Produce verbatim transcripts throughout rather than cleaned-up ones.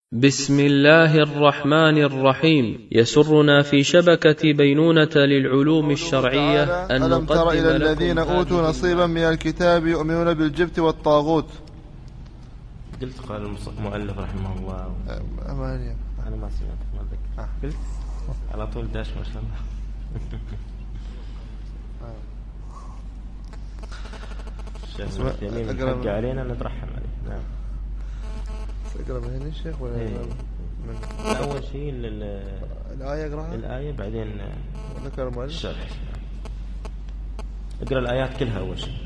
بسم الله الرحمن الرحيم. يسرنا في شبكة بينونة للعلوم الشرعية أن ألم تر إلى الذين أوتوا نصيبا من الكتاب يؤمنون بالجبت والطاغوت. قلت قال المؤلف رحمه الله أمانية أنا ما سمعت ما أتذكر قلت على طول داش ما شاء الله. الشيخ الثاني حق علينا نترحم عليه. نعم اقرأ من هنا الشيخ ولا ايه. من أول شيء الآية اقرأها الآية بعدين ذكر المؤلف الشرح. اقرأ الآيات كلها أول شيء.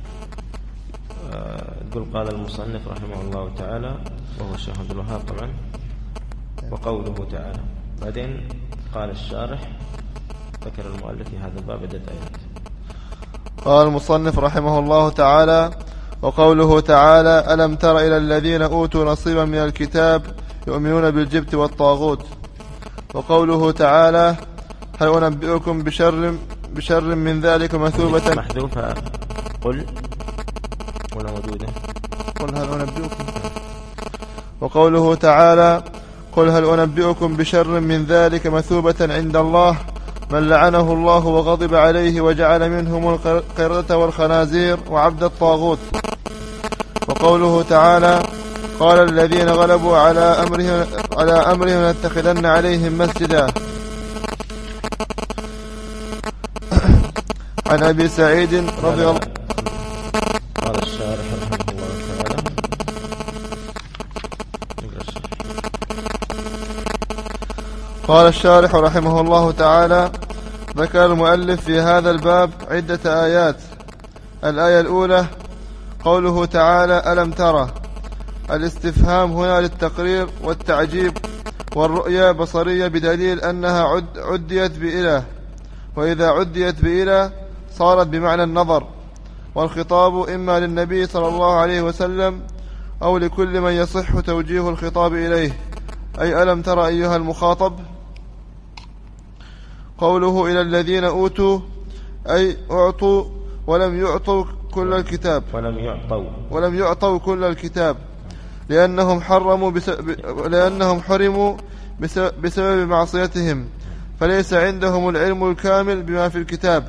يقول قال المصنف رحمه الله تعالى وهو الشيخ عبد الوهاب طبعا وقوله تعالى. بعدين قال الشارح ذكر المؤلف في هذا الباب عدة آيات. قال المصنف رحمه الله تعالى وقوله تعالى ألم تر إلى الذين أوتوا نصيبا من الكتاب يؤمنون بالجبت والطاغوت. وقوله تعالى هل أنبئكم بشر بشر من ذلك مثوبة محذوفة قل ولا موجودة قل هل أنبئكم. وقوله تعالى قل هل أنبئكم بشر من ذلك مثوبة عند الله من لعنه الله وغضب عليه وجعل منهم القردة والخنازير وعبد الطاغوت. وقوله تعالى قال الذين غلبوا على أمرهم على أمرهم لنتخذن عليهم مسجدا. عن أبي سعيد رضي الله قال الشارح رحمه الله تعالى قال الشارح رحمه الله تعالى ذكر المؤلف في هذا الباب عدة آيات. الآية الأولى قوله تعالى ألم ترى. الاستفهام هنا للتقرير والتعجيب والرؤية بصرية بدليل أنها عد عديت بإله، وإذا عديت بإله صارت بمعنى النظر، والخطاب إما للنبي صلى الله عليه وسلم أو لكل من يصح توجيه الخطاب إليه، أي ألم ترى أيها المخاطب. قوله إلى الذين أوتوا أي أعطوا ولم يعطوا كل الكتاب ولم يعطوا ولم يعطوا كل الكتاب لأنهم حرموا بسبب لأنهم حرموا بسبب معصيتهم، فليس عندهم العلم الكامل بما في الكتاب.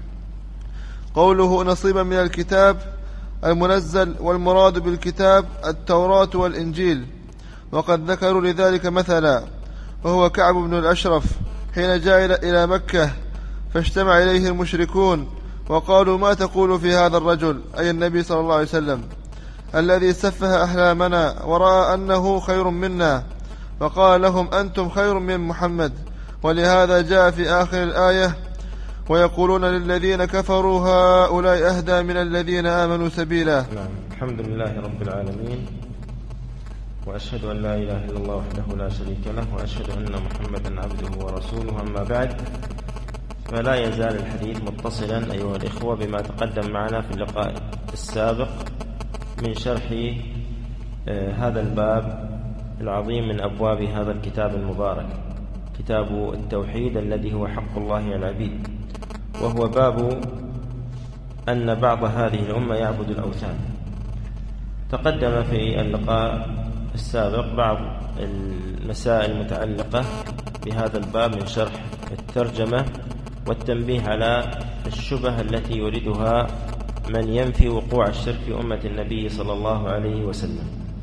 قوله نصيبا من الكتاب المنزل، والمراد بالكتاب التوراة والإنجيل، وقد ذكروا لذلك مثلا، وهو كعب بن الأشرف حين جاء إلى مكة فاجتمع إليه المشركون وقالوا ما تقول في هذا الرجل، أي النبي صلى الله عليه وسلم، الذي سفه أحلامنا ورأى أنه خير منا، فقال لهم أنتم خير من محمد. ولهذا جاء في آخر الآية ويقولون للذين كفروا هؤلاء أهدى من الذين آمنوا سبيلا. نعم. الحمد لله رب العالمين، وأشهد أن لا إله إلا الله وحده لا شريك له، وأشهد أن محمدا عبده ورسوله. أما بعد، فلا يزال الحديث متصلا أيها الإخوة بما تقدم معنا في اللقاء السابق من شرح آه هذا الباب العظيم من أبواب هذا الكتاب المبارك، كتاب التوحيد الذي هو حق الله على العبيد، وهو باب أن بعض هذه الأمة يعبد الأوثان. تقدم في اللقاء السابق بعض المسائل المتعلقة بهذا الباب من شرح الترجمة والتنبيه على الشبه التي يريدها من ينفي وقوع الشرك في أمة النبي صلى الله عليه وسلم.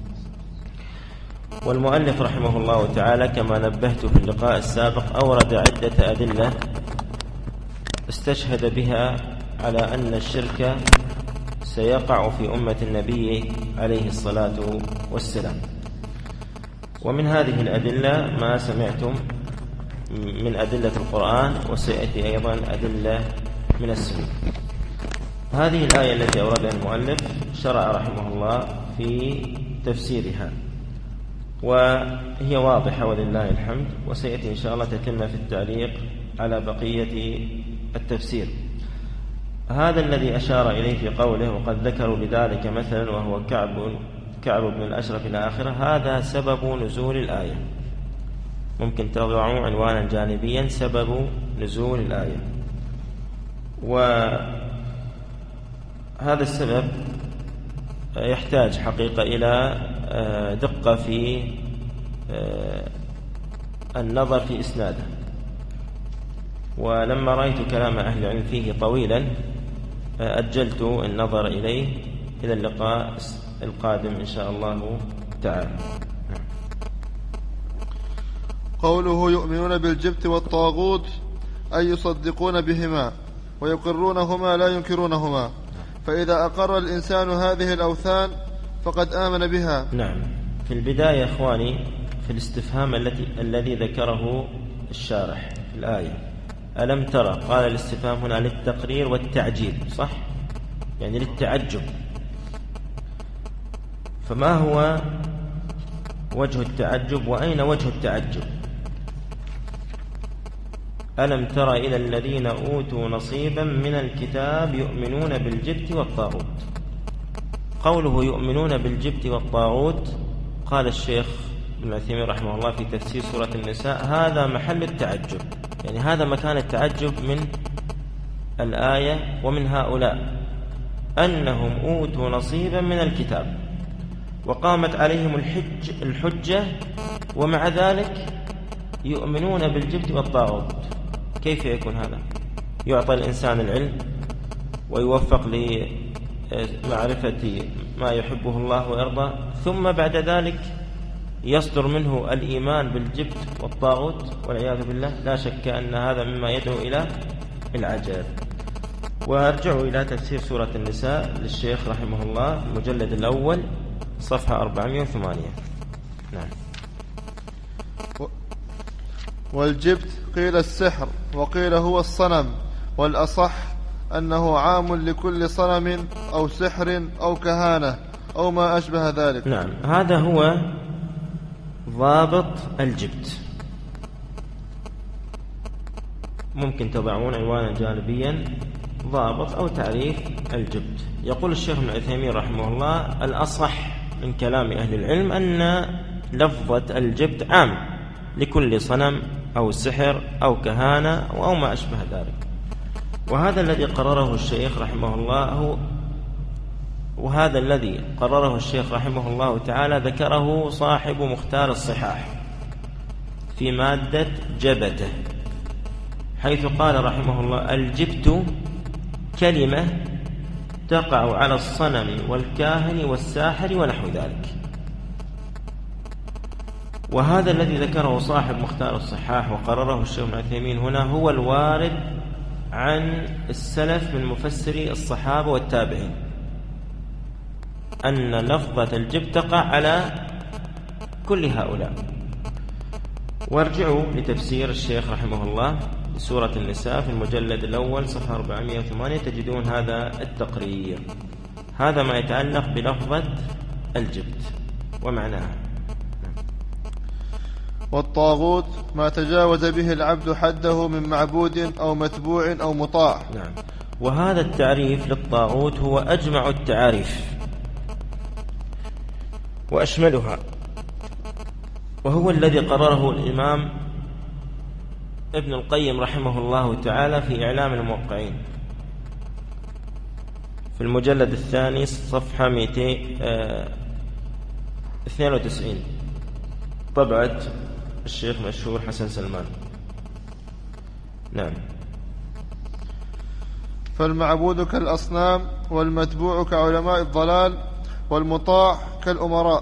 والمؤلف رحمه الله تعالى كما نبهت في اللقاء السابق أورد عدة أدلة استشهد بها على أن الشرك سيقع في أمة النبي عليه الصلاة والسلام. ومن هذه الأدلة ما سمعتم من أدلة القرآن، وسيأتي أيضا أدلة من السنة. هذه الآية التي أوردها المؤلف شرع رحمه الله في تفسيرها، وهي واضحة ولله الحمد، وسيأتي إن شاء الله تتم في التعليق على بقية التفسير. هذا الذي أشار إليه في قوله وقد ذكروا لذلك مثلا وهو كعب كعب بن الأشرف إلى آخره، هذا سبب نزول الآية. ممكن تضعوا عنوانا جانبيا سبب نزول الآية، وهذا السبب يحتاج حقيقة إلى دقة في النظر في إسناده. ولما رأيت كلام أهل العلم فيه طويلا أجلت النظر إليه إلى اللقاء القادم إن شاء الله تعالى. قوله يؤمنون بالجبت والطاغوت أي يصدقون بهما ويقرونهما لا ينكرونهما، فإذا أقر الإنسان هذه الأوثان فقد آمن بها. نعم. في البداية إخواني في الاستفهام التي الذي ذكره الشارح في الآية ألم ترى، قال الاستفهام هنا للتقرير والتعجيب، صح؟ يعني للتعجب. فما هو وجه التعجب وأين وجه التعجب؟ ألم ترى إلى الذين أوتوا نصيبا من الكتاب يؤمنون بالجبت والطاغوت. قوله يؤمنون بالجبت والطاغوت قال الشيخ ابن عثيمين رحمه الله في تفسير سورة النساء هذا محل التعجب، يعني هذا مكان التعجب من الآية ومن هؤلاء، أنهم أوتوا نصيبا من الكتاب وقامت عليهم الحج الحجة ومع ذلك يؤمنون بالجبت والطاغوت. كيف يكون هذا؟ يعطى الإنسان العلم ويوفق لمعرفة ما يحبه الله ويرضى، ثم بعد ذلك يصدر منه الإيمان بالجبت والطاغوت والعياذ بالله. لا شك أن هذا مما يدعو إلى العجب. وارجعوا إلى تفسير سورة النساء للشيخ رحمه الله المجلد الأول صفحة أربعمائة وثمانية. نعم. والجبت قيل السحر وقيل هو الصنم، والأصح أنه عام لكل صنم أو سحر أو كهانة أو ما أشبه ذلك. نعم. هذا هو ضابط الجبت. ممكن تضعون عنوانا جانبيا ضابط أو تعريف الجبت. يقول الشيخ ابن عثيمين رحمه الله الأصح من كلام أهل العلم أن لفظة الجبت عام لكل صنم أو سحر أو كهانة أو ما أشبه ذلك. وهذا الذي قرره الشيخ رحمه الله هو وهذا الذي قرره الشيخ رحمه الله تعالى ذكره صاحب مختار الصحاح في مادة جبته، حيث قال رحمه الله الجبت كلمة تقع على الصنم والكاهن والساحر ونحو ذلك. وهذا الذي ذكره صاحب مختار الصحاح وقرره الشيخ ابن عثيمين هنا هو الوارد عن السلف من مفسري الصحابة والتابعين، أن لفظة الجبت تقع على كل هؤلاء. وارجعوا لتفسير الشيخ رحمه الله سورة النساء في المجلد الأول صفحة أربعمائة وثمانية تجدون هذا التقرير. هذا ما يتعلق بلفظة الجبت ومعناها. والطاغوت ما تجاوز به العبد حده من معبود أو متبوع أو مطاع. نعم. وهذا التعريف للطاغوت هو أجمع التعاريف وأشملها، وهو الذي قرره الإمام ابن القيم رحمه الله تعالى في إعلام الموقعين في المجلد الثاني صفحة مئتين واثنين وتسعين طبعة الشيخ مشهور حسن سلمان. نعم. فالمعبود كالأصنام والمتبوع كعلماء الضلال والمطاع كالأمراء،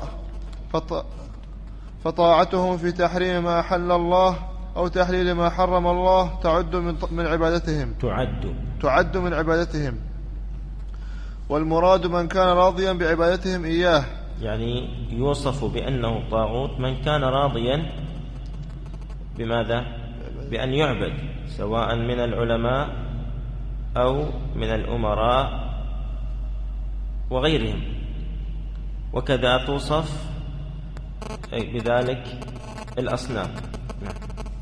فطاعتهم في تحريم ما أحل الله أو تحليل ما حرم الله تعد من عبادتهم تعد تعد من عبادتهم. والمراد من كان راضيا بعبادتهم إياه، يعني يوصف بأنه طاغوت من كان راضيا بماذا؟ بأن يعبد، سواء من العلماء أو من الأمراء وغيرهم. وكذا توصف بذلك الأصنام. نعم.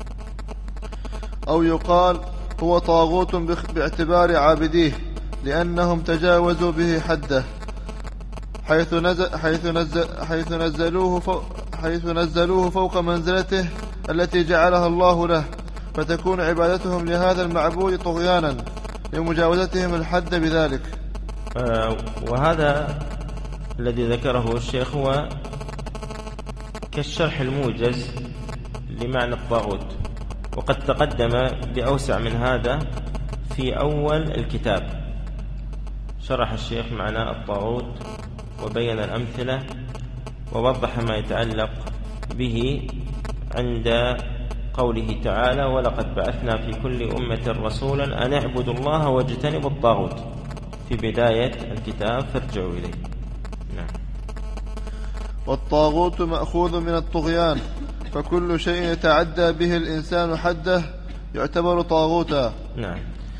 أو يقال هو طاغوت باعتبار عابديه لأنهم تجاوزوا به حده حيث نزل حيث نزل حيث نزلوه فوق حيث نزلوه فوق منزلته التي جعلها الله له، فتكون عبادتهم لهذا المعبود طغيانا لمجاوزتهم الحد بذلك. آه وهذا الذي ذكره الشيخ هو كالشرح الموجز لمعنى الطاغوت، وقد تقدم بأوسع من هذا في أول الكتاب. شرح الشيخ معنى الطاغوت وبين الأمثلة ووضح ما يتعلق به عند قوله تعالى: ولقد بعثنا في كل أمة رسولا أن اعبدوا الله واجتنبوا الطاغوت، في بداية الكتاب، فارجعوا إليه. نعم. والطاغوت مأخوذ من الطغيان، فكل شيء يتعدى به الإنسان حده يعتبر طاغوتا. نعم.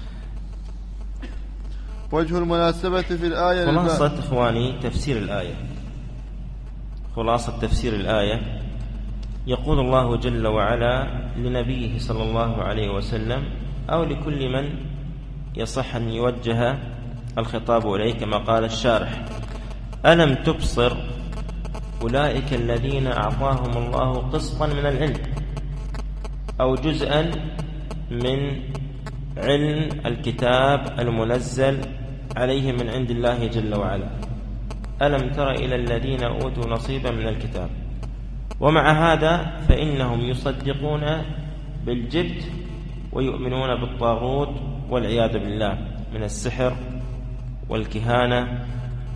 وجه المناسبة في الآية خلاصة إخواني تفسير الآية، خلاصة تفسير الآية، يقول الله جل وعلا لنبيه صلى الله عليه وسلم أو لكل من يصح أن يوجه الخطاب إليه كما قال الشارح: ألم تبصر أولئك الذين أعطاهم الله قسطا من العلم أو جزءا من علم الكتاب المنزل عليهم من عند الله جل وعلا. ألم تر إلى الذين أوتوا نصيبا من الكتاب. ومع هذا فإنهم يصدقون بالجبت ويؤمنون بالطاغوت والعياذ بالله من السحر والكهانة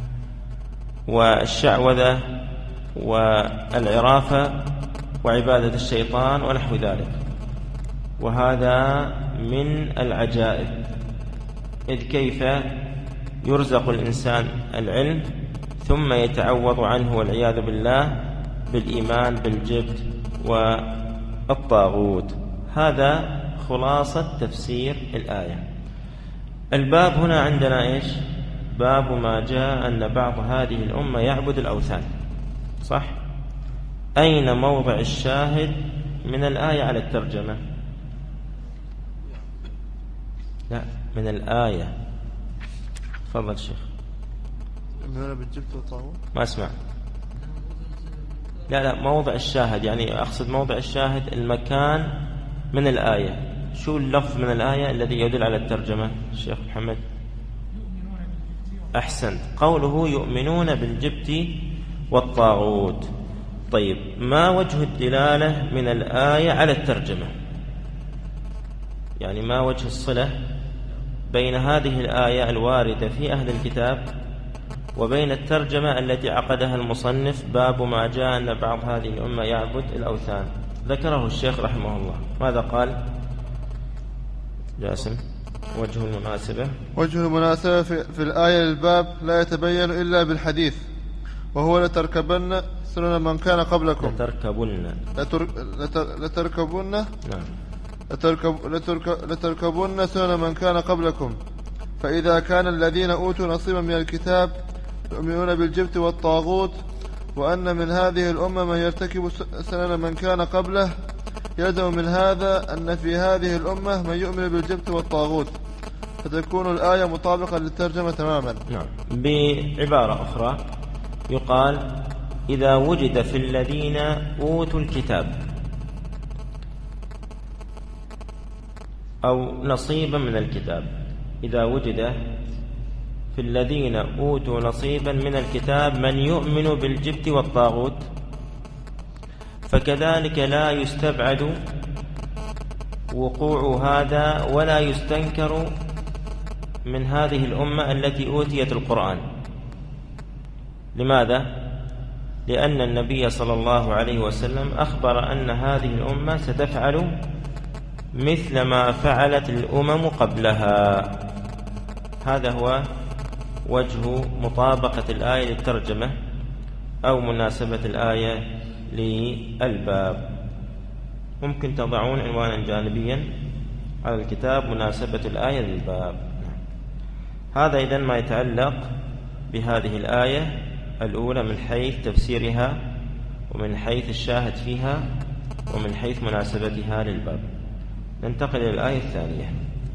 والشعوذة والعرافة وعبادة الشيطان ونحو ذلك. وهذا من العجائب، إذ كيف يرزق الإنسان العلم ثم يتعوض عنه والعياذ بالله بالإيمان بالجبت والطاغوت. هذا خلاصة تفسير الآية. الباب هنا عندنا إيش؟ باب ما جاء أن بعض هذه الأمة يعبد الأوثان. صح؟ أين موضع الشاهد من الآية على الترجمة؟ لا، من الآية. تفضل شيخ. ما أسمع. لا لا، موضع الشاهد، يعني أقصد موضع الشاهد المكان من الآية. شو اللفظ من الآية الذي يدل على الترجمة الشيخ محمد؟ أحسنت، قوله يؤمنون بالجبت والطاغوت. طيب، ما وجه الدلالة من الآية على الترجمة؟ يعني ما وجه الصلة بين هذه الآية الواردة في أهل الكتاب وبين الترجمة التي عقدها المصنف باب ما جاء أن بعض هذه الأمة يعبد الأوثان؟ ذكره الشيخ رحمه الله. ماذا قال جاسم؟ وجه المناسبة وجه المناسبة في, في الآية للباب لا يتبين إلا بالحديث، وهو لتركبن سنن من كان قبلكم. لتركبن لتر... لتر... لتركبن نعم لتركب... لترك... لتركبن سنن من كان قبلكم. فإذا كان الذين أوتوا نصيبا من الكتاب يؤمنون بالجبت والطاغوت، وأن من هذه الأمة من يرتكب سنن من كان قبله، يلزم من هذا أن في هذه الأمة من يؤمن بالجبت والطاغوت، فتكون الآية مطابقة للترجمة تماما. نعم. بعبارة أخرى يقال: إذا وجد في الذين أوتوا الكتاب أو نصيبا من الكتاب، إذا وجد في الذين أوتوا نصيبا من الكتاب من يؤمن بالجبت والطاغوت، فكذلك لا يستبعد وقوع هذا ولا يستنكر من هذه الأمة التي أوتيت القرآن. لماذا؟ لأن النبي صلى الله عليه وسلم أخبر أن هذه الأمة ستفعل مثل ما فعلت الأمم قبلها. هذا هو وجه مطابقة الآية للترجمة أو مناسبة الآية للباب. ممكن تضعون عنوانا جانبيا على الكتاب: مناسبة الآية للباب. هذا إذن ما يتعلق بهذه الآية الأولى من حيث تفسيرها ومن حيث الشاهد فيها ومن حيث مناسبتها للباب. ننتقل إلى الآية الثانية.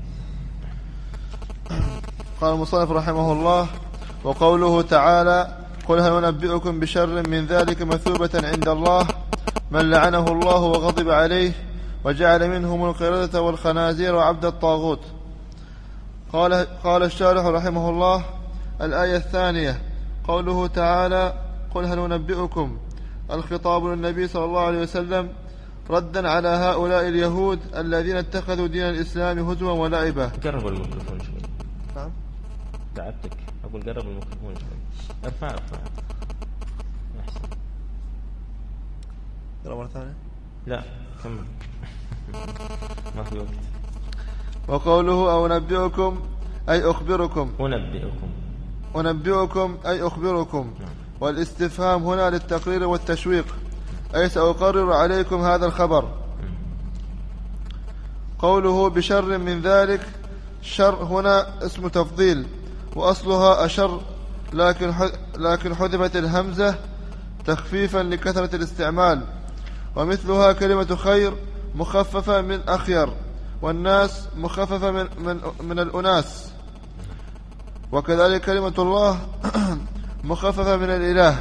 قال المصنف رحمه الله: وقوله تعالى: قل هل ننبئكم بشر من ذلك مثوبة عند الله من لعنه الله وغضب عليه وجعل منهم القردة والخنازير وعبد الطاغوت. قال, قال الشارح رحمه الله: الآية الثانية قوله تعالى: قل هل ننبئكم، الخطاب للنبي صلى الله عليه وسلم ردا على هؤلاء اليهود الذين اتخذوا دين الإسلام هزوا ولعبا. قرب الميكروفون شوي. نعم تعبتك. أقول قرب الميكروفون شوي. ارفع ارفع. أحسن. يلا مرة ثانية. لا كمل. ما في وقت. وقوله أو نبئكم أي أخبركم. أنبئكم. أنبئكم أي أخبركم. نعم. والاستفهام هنا للتقرير والتشويق أي سأقرر عليكم هذا الخبر. قوله بشر من ذلك، شر هنا اسم تفضيل وأصلها أشر، لكن لكن حذفت الهمزة تخفيفا لكثرة الاستعمال، ومثلها كلمة خير مخففة من أخير، والناس مخففة من, من, من الأناس، وكذلك كلمة الله مخففة من الإله.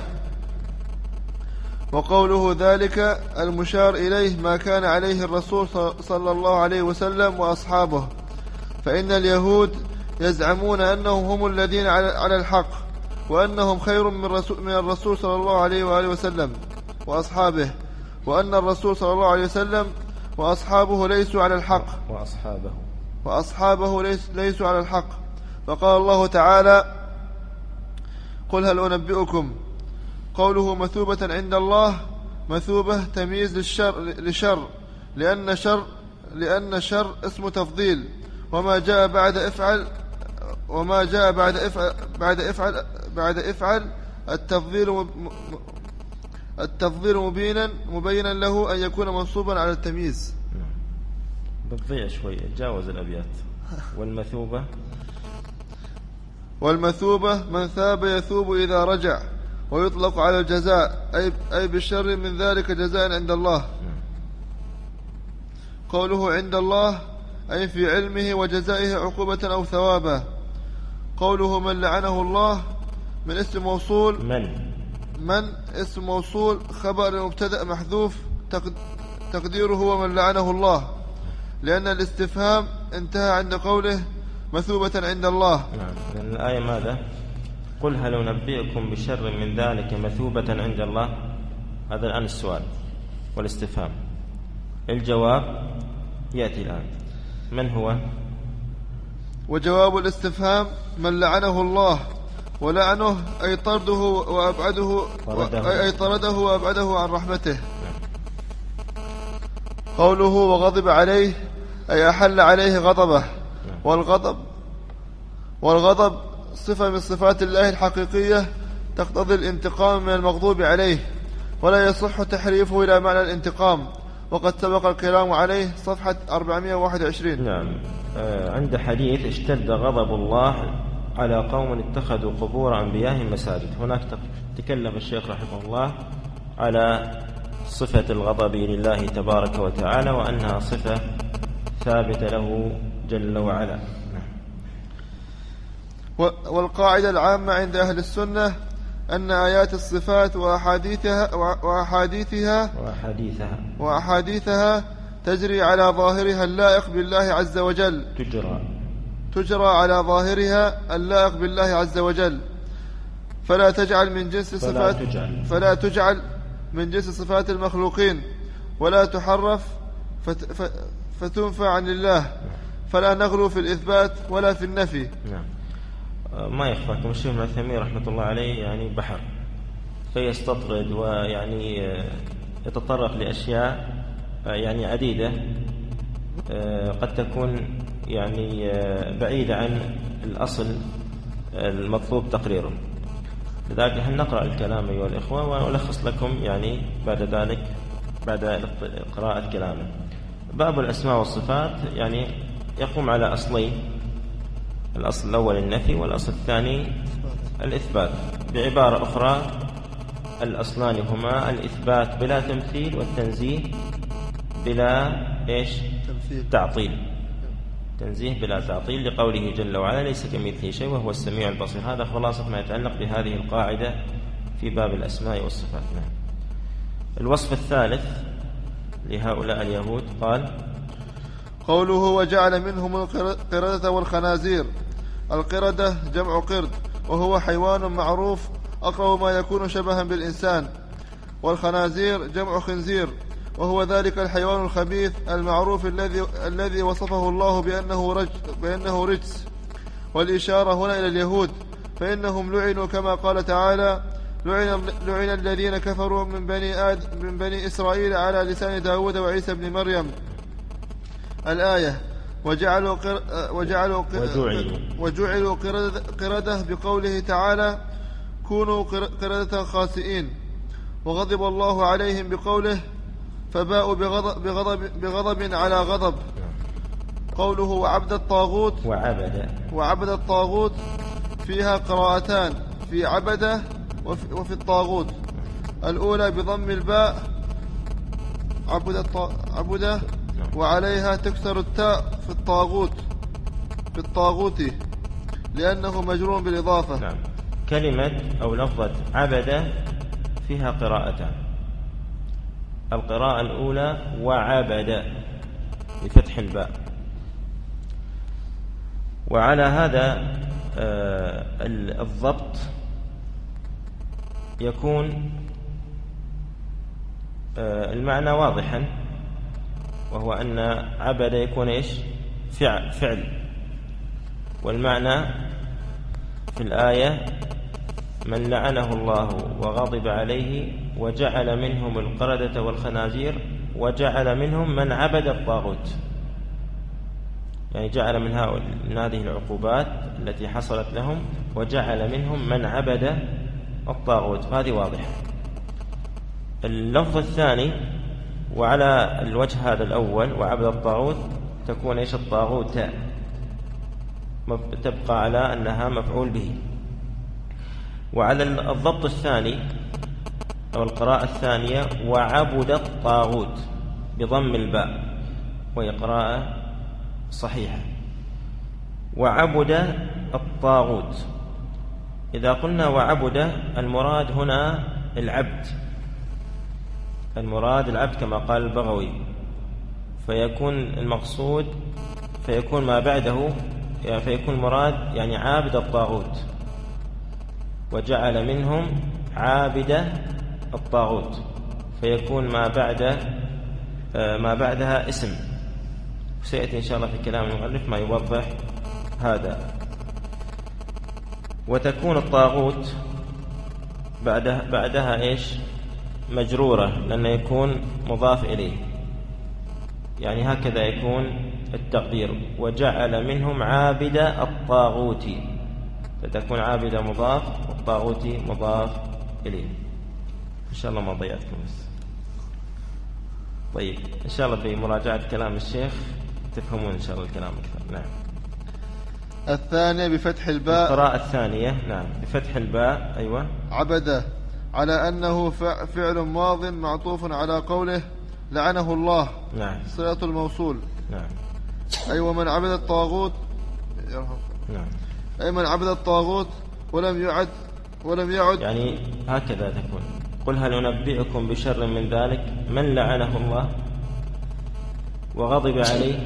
وقوله ذلك المشار إليه ما كان عليه الرسول صلى الله عليه وسلم وأصحابه، فإن اليهود يزعمون أنهم هم الذين على الحق، وأنهم خير من الرسول صلى الله عليه وآله وسلم وأصحابه، وأن الرسول صلى الله عليه وسلم وأصحابه ليسوا على الحق وأصحابه وأصحابه ليس ليسوا على الحق. فقال الله تعالى قل هل أنبئكم. قوله مثوبة عند الله، مثوبة تمييز للشر, لشر لأن شر لأن شر اسم تفضيل، وما جاء بعد افعل وما جاء بعد افعل بعد افعل بعد افعل التفضيل التفضيل مبينا مبينا له أن يكون منصوبا على التمييز. بتضيع شوي، تجاوز الأبيات. والمثوبة والمثوبة من ثاب يثوب إذا رجع، ويطلق على الجزاء أي, أي بالشر من ذلك جزاء عند الله. قوله عند الله أي في علمه وجزائه عقوبة أو ثوابا. قوله من لعنه الله من اسم موصول من من اسم موصول خبر مبتدأ محذوف تقديره هو من لعنه الله، لأن الاستفهام انتهى عند قوله مثوبة عند الله. نعم. لأن الآية ماذا؟ قل هل أنبئكم بشر من ذلك مثوبة عند الله. هذا الآن السؤال والاستفهام. الجواب يأتي الآن. من هو؟ وجواب الاستفهام من لعنه الله، ولعنه أي طرده وأبعده طرده. أي طرده وأبعده عن رحمته. قوله وغضب عليه أي أحل عليه غضبه. والغضب والغضب صفة من صفات الله الحقيقية تقتضي الانتقام من المغضوب عليه، ولا يصح تحريفه إلى معنى الانتقام، وقد سبق الكلام عليه صفحة أربعمائة وواحد وعشرين. نعم. آه عند حديث اشتد غضب الله على قوم اتخذوا قبور أنبيائهم مساجد. هناك تكلم الشيخ رحمه الله على صفة الغضب لله تبارك وتعالى، وأنها صفة ثابتة له جل وعلا. والقاعدة العامة عند أهل السنة أن آيات الصفات وأحاديثها وأحاديثها وأحاديثها وأحاديثها تجري على ظاهرها اللائق بالله عز وجل تجرى تجرى على ظاهرها اللائق بالله عز وجل، فلا تجعل من جنس صفات فلا تجعل, فلا تجعل من جنس صفات المخلوقين، ولا تحرف فت فتنفى عن الله، فلا نغلو في الإثبات ولا في النفي. نعم. ما يخفاكم الشيخ ابن عثيمين رحمة الله عليه يعني بحر، فيستطرد ويعني يتطرق لأشياء يعني عديدة قد تكون يعني بعيدة عن الأصل المطلوب تقريره. لذلك نحن نقرأ الكلام أيها الإخوة ونلخص لكم يعني بعد ذلك بعد قراءة كلامه. باب الأسماء والصفات يعني يقوم على أصلين، الأصل الأول النفي، والأصل الثاني الإثبات. بعبارة أخرى الأصلان هما الإثبات بلا تمثيل والتنزيه بلا إيش؟ تمثيل. تعطيل. تنزيه بلا تعطيل لقوله جل وعلا ليس كمثله شيء وهو السميع البصير. هذا خلاصة ما يتعلق بهذه القاعدة في باب الأسماء والصفات. الوصف الثالث لهؤلاء اليهود قال قوله وجعل منهم القردة والخنازير. القردة جمع قرد، وهو حيوان معروف أقرب ما يكون شبها بالإنسان، والخنازير جمع خنزير، وهو ذلك الحيوان الخبيث المعروف الذي الذي وصفه الله بأنه رج بأنه رجس. والإشارة هنا إلى اليهود، فإنهم لعنوا كما قال تعالى: لعن, لعن الذين كفروا من بني, آد من بني إسرائيل على لسان داود وعيسى بن مريم. الآية: وجعلوا, قر وجعلوا, وجعلوا قردة بقوله تعالى: كونوا قردة خاسئين. وغضب الله عليهم بقوله: فباءوا بغضب, بغضب, بغضب على غضب. قوله: وعبد الطاغوت وعبد وعبد الطاغوت فيها قراءتان، في عبده وفي, وفي الطاغوت. الأولى بضم الباء عبد عبده، وعليها تكسر التاء في الطاغوت في الطاغوت لأنه مجرور بالإضافة. نعم. كلمة أو لفظة عبده فيها قراءتان. القراءة الأولى وعبد بفتح الباء، وعلى هذا الضبط يكون المعنى واضحا، وهو أن عبد يكون إيش؟ فعل, فعل والمعنى في الآية: من لعنه الله وغضب عليه وجعل منهم القردة والخنازير وجعل منهم من عبد الطاغوت. يعني جعل من هذه العقوبات التي حصلت لهم وجعل منهم من عبد الطاغوت، فهذه واضحة. اللفظ الثاني وعلى الوجه هذا الأول وعبد الطاغوت تكون إيش؟ الطاغوت تبقى على أنها مفعول به. وعلى الضبط الثاني أو القراءة الثانية وعبد الطاغوت بضم الباء، وهي قراءة صحيحة. وعبد الطاغوت، إذا قلنا وعبد المراد هنا العبد، المراد العبد كما قال البغوي، فيكون المقصود فيكون ما بعده يعني فيكون مراد يعني عابد الطاغوت، وجعل منهم عابد الطاغوت، فيكون ما بعد ما بعدها اسم. سيأتي إن شاء الله في كلام المؤلف ما يوضح هذا. وتكون الطاغوت بعدها, بعدها إيش؟ مجرورة، لأنه يكون مضاف إليه، يعني هكذا يكون التقدير: وجعل منهم عابد الطاغوت، فتكون عابد مضاف والطاغوت مضاف إليه. إن شاء الله ما ضيعتكم بس. طيب إن شاء الله بمراجعة كلام الشيخ تفهمون إن شاء الله الكلام أكثر. نعم. الثانية بفتح الباء، القراءة الثانية نعم بفتح الباء. أيوة. عبده على أنه فعل ماض معطوف على قوله لعنه الله. نعم. صلة الموصول. نعم. أي ومن عبد الطاغوت. نعم. أي من عبد الطاغوت ولم يعد ولم يعد يعني هكذا تكون: قل هل أنبئكم بشر من ذلك من لعنه الله وغضب عليه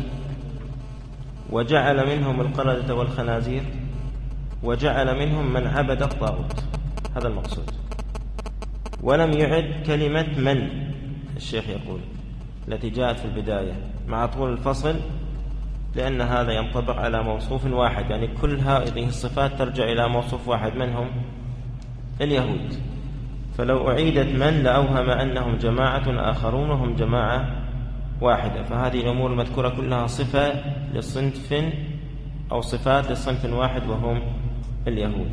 وجعل منهم القردة والخنازير وجعل منهم من عبد الطاغوت. هذا المقصود. ولم يعد كلمة من، الشيخ يقول، التي جاءت في البداية مع طول الفصل، لأن هذا ينطبق على موصوف واحد، يعني كل هذه الصفات ترجع إلى موصوف واحد، من هم؟ اليهود. فلو أعيدت من لأوهم أنهم جماعة آخرون وهم جماعة واحدة. فهذه الأمور المذكورة كلها صفة لصنف أو صفات لصنف واحد وهم اليهود.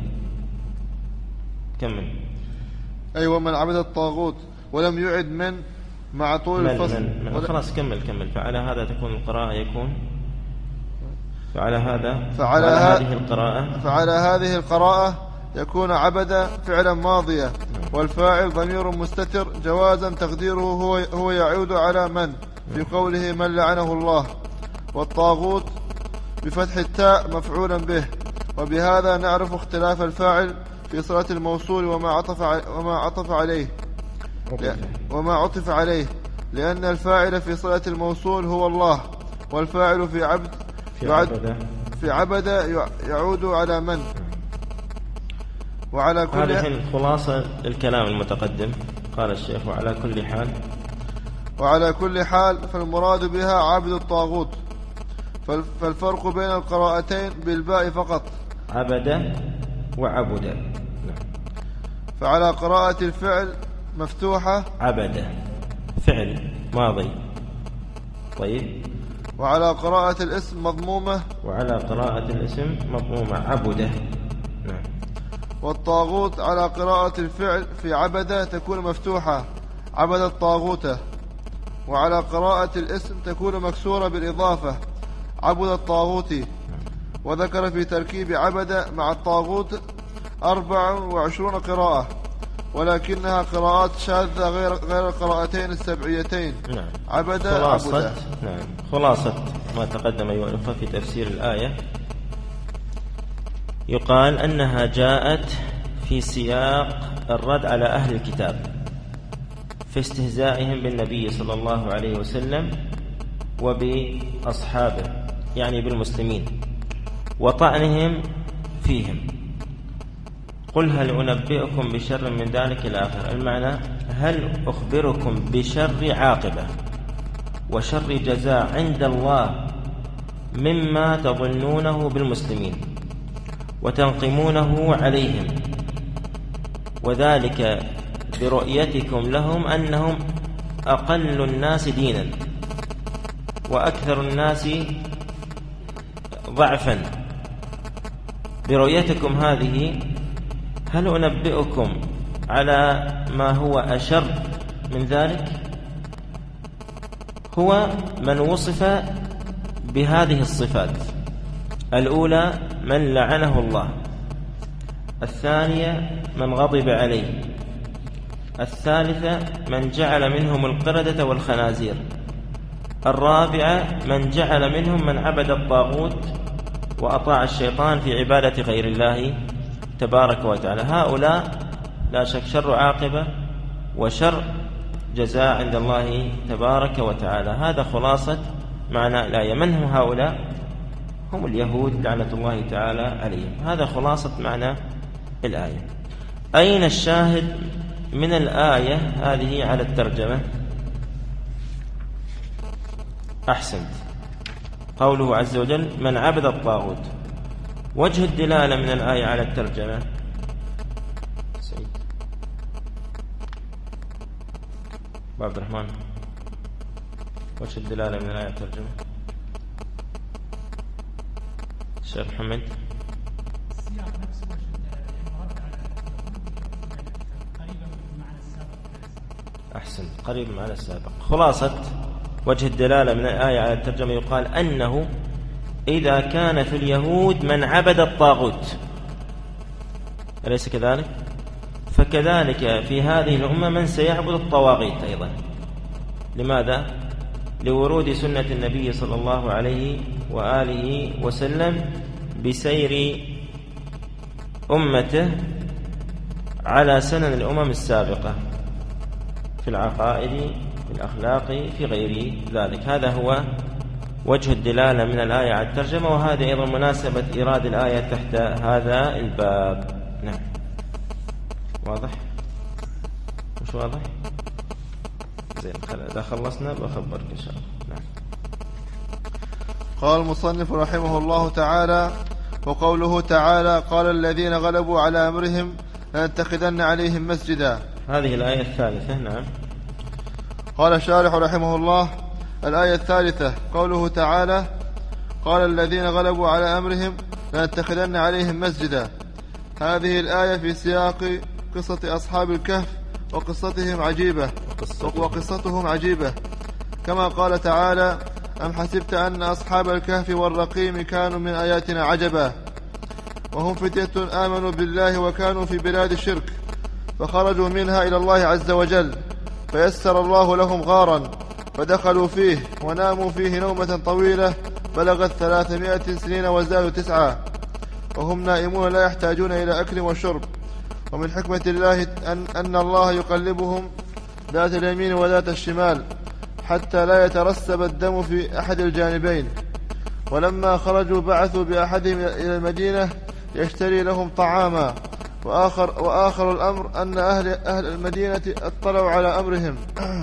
كمل. أي ومن عبد الطاغوت ولم يعد من مع طول الفصل. من من خلاص كمل كمل. فعلى هذا تكون القراءة يكون فعلى هذا فعلى هذه القراءة فعلى هذه القراءة يكون عبد فعلا ماضيا، والفاعل ضمير مستتر جوازا تقديره هو هو يعود على من في قوله من لعنه الله. والطاغوت بفتح التاء مفعولا به. وبهذا نعرف اختلاف الفاعل في صلة الموصول وما عطف وما عطف عليه وما عطف عليه لأن الفاعل في صلة الموصول هو الله، والفاعل في عبد في عبد في عبد يعود على من. وعلى كل هذه الخلاصة للكلام المتقدم. قال الشيخ وعلى كل حال وعلى كل حال فالمراد بها عبد الطاغوت، فالفرق بين القراءتين بالباء فقط، عبد وعبد. نعم. فعلى قراءة الفعل مفتوحة عبد فعل ماضي، طيب، وعلى قراءة الاسم مضمومة، وعلى قراءة الاسم مضمومة عبده. نعم. والطاغوت على قراءة الفعل في عبد تكون مفتوحة عبد الطاغوت، وعلى قراءة الاسم تكون مكسورة بالإضافة عبد الطاغوت. وذكر في تركيب عبد مع الطاغوت أربع وعشرون قراءة، ولكنها قراءات شاذة غير غير القراءتين السبعيتين. نعم. عبد خلاصة عبد. نعم. خلاصة ما تقدم أيها الأخوة في تفسير الآية، يقال أنها جاءت في سياق الرد على أهل الكتاب في استهزائهم بالنبي صلى الله عليه وسلم وبأصحابه، يعني بالمسلمين، وطعنهم فيهم. قل هل أنبئكم بشر من ذلك إلى آخر المعنى. هل أخبركم بشر عاقبة وشر جزاء عند الله مما تظنونه بالمسلمين وتنقمونه عليهم، وذلك برؤيتكم لهم أنهم أقل الناس دينا وأكثر الناس ضعفا. برؤيتكم هذه هل أنبئكم على ما هو أشر من ذلك؟ هو من وصف بهذه الصفات: الأولى من لعنه الله، الثانية من غضب عليه، الثالثة من جعل منهم القردة والخنازير، الرابعة من جعل منهم من عبد الطاغوت وأطاع الشيطان في عبادة غير الله تبارك وتعالى. هؤلاء لا شك شر عاقبة وشر جزاء عند الله تبارك وتعالى. هذا خلاصة معنى الآية. من هم هؤلاء؟ هم اليهود لعنة الله تعالى عليهم. هذا خلاصة معنى الآية. أين الشاهد من الآية هذه على الترجمة؟ أحسنت، قوله عز وجل من عبد الطاغوت. وجه الدلالة من الآية على الترجمة سعيد عبد الرحمن، وجه الدلالة من الآية على الترجمة الشيخ محمد. أحسن، قريب من المعنى السابق. خلاصة وجه الدلالة من الآية على الترجمة يقال أنه إذا كان في اليهود من عبد الطاغوت، أليس كذلك؟ فكذلك في هذه الأمة من سيعبد الطواغيت أيضا. لماذا؟ لورود سنة النبي صلى الله عليه وآله وسلم بسير أمته على سنن الأمم السابقة في العقائد، في الأخلاق، في غير ذلك. هذا هو وجه الدلالة من الآية على الترجمة، وهذا أيضا مناسبة إيراد الآية تحت هذا الباب. نعم، واضح؟ مش واضح؟ زين، إذا خلصنا بخبرك إن شاء الله. نعم. قال المصنف رحمه الله تعالى: وقوله تعالى قال الذين غلبوا على أمرهم لنتخذن عليهم مسجدا. هذه الآية الثالثة. نعم. قال الشارح رحمه الله: الآية الثالثة قوله تعالى قال الذين غلبوا على أمرهم لنتخذن عليهم مسجدا. هذه الآية في سياق قصة أصحاب الكهف وقصتهم عجيبة وقصتهم عجيبة كما قال تعالى: أم حسبت أن أصحاب الكهف والرقيم كانوا من آياتنا عجبا وهم فتية آمنوا بالله وكانوا في بلاد الشرك فخرجوا منها إلى الله عز وجل فيسر الله لهم غارا فدخلوا فيه وناموا فيه نومة طويلة بلغت ثلاثمائة سنين وزادوا تسعة وهم نائمون لا يحتاجون إلى أكل وشرب. ومن حكمة الله أن, أن الله يقلبهم ذات اليمين وذات الشمال حتى لا يترسب الدم في أحد الجانبين. ولما خرجوا بعثوا بأحدهم إلى المدينة يشتري لهم طعاما وآخر, وآخر الأمر أن أهل, أهل المدينة اطلعوا على أمرهم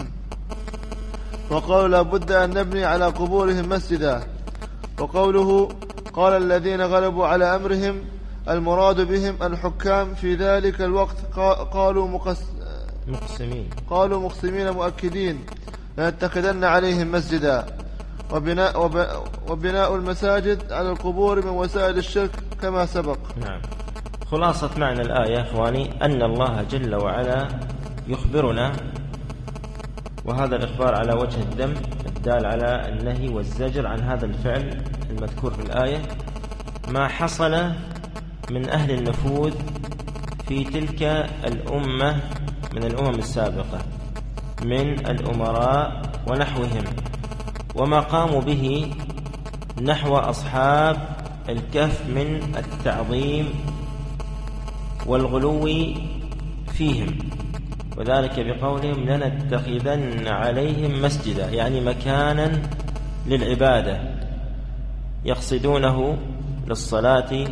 وقالوا لا بد أن نبني على قبورهم مسجدا. وقوله قال الذين غلبوا على أمرهم المراد بهم الحكام في ذلك الوقت قالوا مقس مقسمين قالوا مقسمين مؤكدين لنتخذن عليهم مسجدا. وبناء, وبناء المساجد على القبور من وسائل الشرك كما سبق. نعم. خلاصة معنى الآية إخواني أن الله جل وعلا يخبرنا، وهذا الإخبار على وجه الذم الدال على النهي والزجر عن هذا الفعل المذكور في الآية، ما حصل من أهل النفوذ في تلك الأمة من الأمم السابقة من الأمراء ونحوهم، وما قاموا به نحو أصحاب الكهف من التعظيم والغلو فيهم، وذلك بقولهم لنتخذن عليهم مسجدا، يعني مكانا للعبادة يقصدونه للصلاة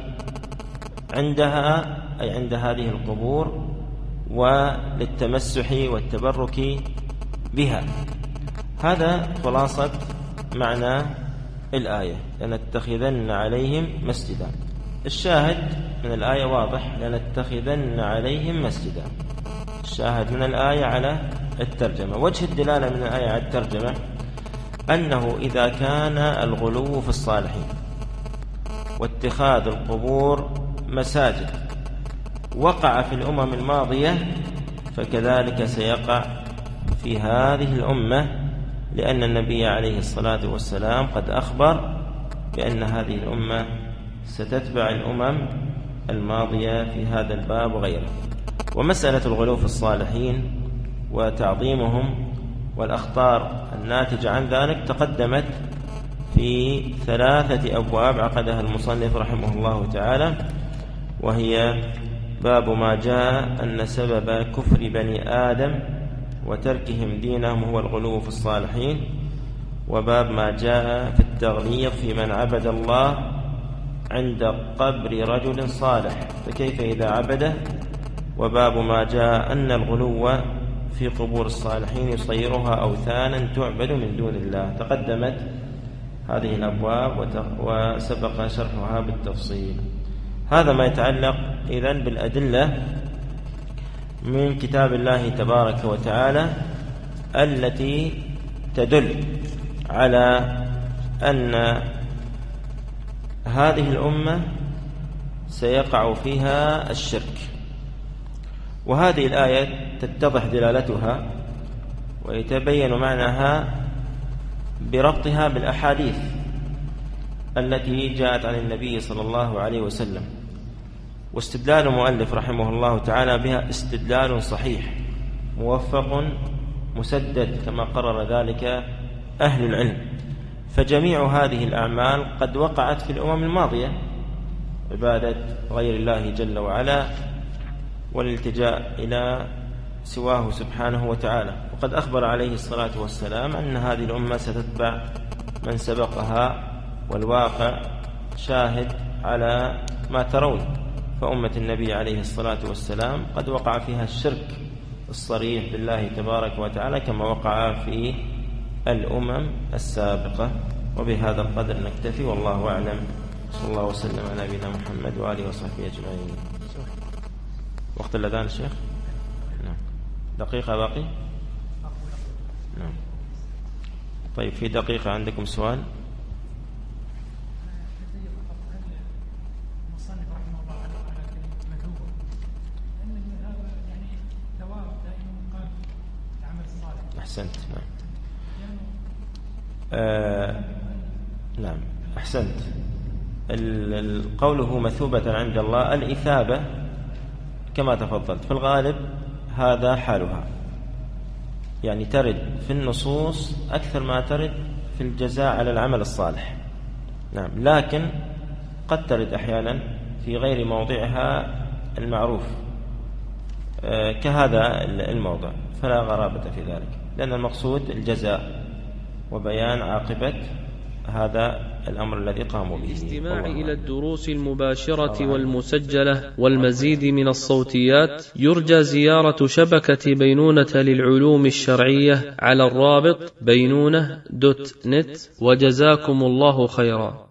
عندها أي عند هذه القبور، وللتمسح والتبرك بها. هذا خلاصة معنى الآية لنتخذن عليهم مسجدا. الشاهد من الآية واضح، لنتخذن عليهم مسجدا. الشاهد من الآية على الترجمة. وجه الدلالة من الآية على الترجمة أنه إذا كان الغلو في الصالحين واتخاذ القبور مساجد وقع في الأمم الماضية، فكذلك سيقع في هذه الأمة، لأن النبي عليه الصلاة والسلام قد أخبر بأن هذه الأمة ستتبع الأمم الماضية في هذا الباب وغيره. ومسألة الغلو في الصالحين وتعظيمهم والأخطار الناتجة عن ذلك تقدمت في ثلاثة أبواب عقدها المصنف رحمه الله تعالى، وهي باب ما جاء أن سبب كفر بني آدم وتركهم دينهم هو الغلو في الصالحين، وباب ما جاء في التغليظ في من عبد الله عند قبر رجل صالح فكيف إذا عبده، وباب ما جاء أن الغلو في قبور الصالحين يصيرها أوثانا تعبد من دون الله. تقدمت هذه الأبواب وسبق شرحها بالتفصيل. هذا ما يتعلق إذن بالأدلة من كتاب الله تبارك وتعالى التي تدل على أن هذه الأمة سيقع فيها الشرك. وهذه الآية تتضح دلالتها ويتبين معناها بربطها بالأحاديث التي جاءت عن النبي صلى الله عليه وسلم. واستدلال المؤلف رحمه الله تعالى بها استدلال صحيح موفق مسدد كما قرر ذلك أهل العلم. فجميع هذه الأعمال قد وقعت في الأمم الماضية، عبادة غير الله جل وعلا والالتجاء إلى سواه سبحانه وتعالى. وقد أخبر عليه الصلاة والسلام أن هذه الأمة ستتبع من سبقها، والواقع شاهد على ما ترون. فأمة النبي عليه الصلاة والسلام قد وقع فيها الشرك الصريح بالله تبارك وتعالى كما وقع في الأمم السابقة. وبهذا القدر نكتفي، والله أعلم. صلى الله وسلم على نبينا محمد وآله وصحبه أجمعين. وقت الأذان الشيخ؟ نعم. دقيقة باقي؟ نعم. طيب في دقيقة عندكم سؤال؟ أحسنت. نعم. آه نعم أحسنت. قوله مثوبة عند الله، الإثابة كما تفضلت في الغالب هذا حالها، يعني ترد في النصوص أكثر ما ترد في الجزاء على العمل الصالح. نعم. لكن قد ترد أحيانا في غير موضعها المعروف آه كهذا الموضع، فلا غرابة في ذلك، لأن المقصود الجزاء وبيان عاقبة هذا الأمر الذي قاموا به. الاستماع إلى الدروس المباشرة والمسجلة والمزيد من الصوتيات يرجى زيارة شبكة بينونة للعلوم الشرعية على الرابط بينونة دوت نت، وجزاكم الله خيرا.